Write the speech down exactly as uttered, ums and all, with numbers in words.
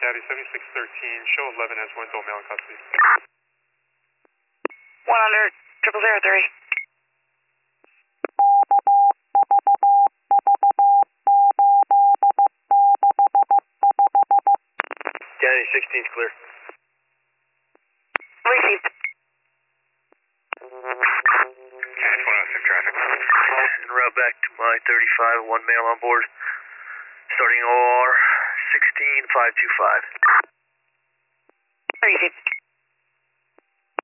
Caddy seventy-six thirteen, show eleven as one adult male in custody. One under triple zero three. Caddy sixteen's clear. Received. Caddy twenty oh six traffic. En route back to my thirty-five, one male on board. Starting O R sixteen five two five. Received.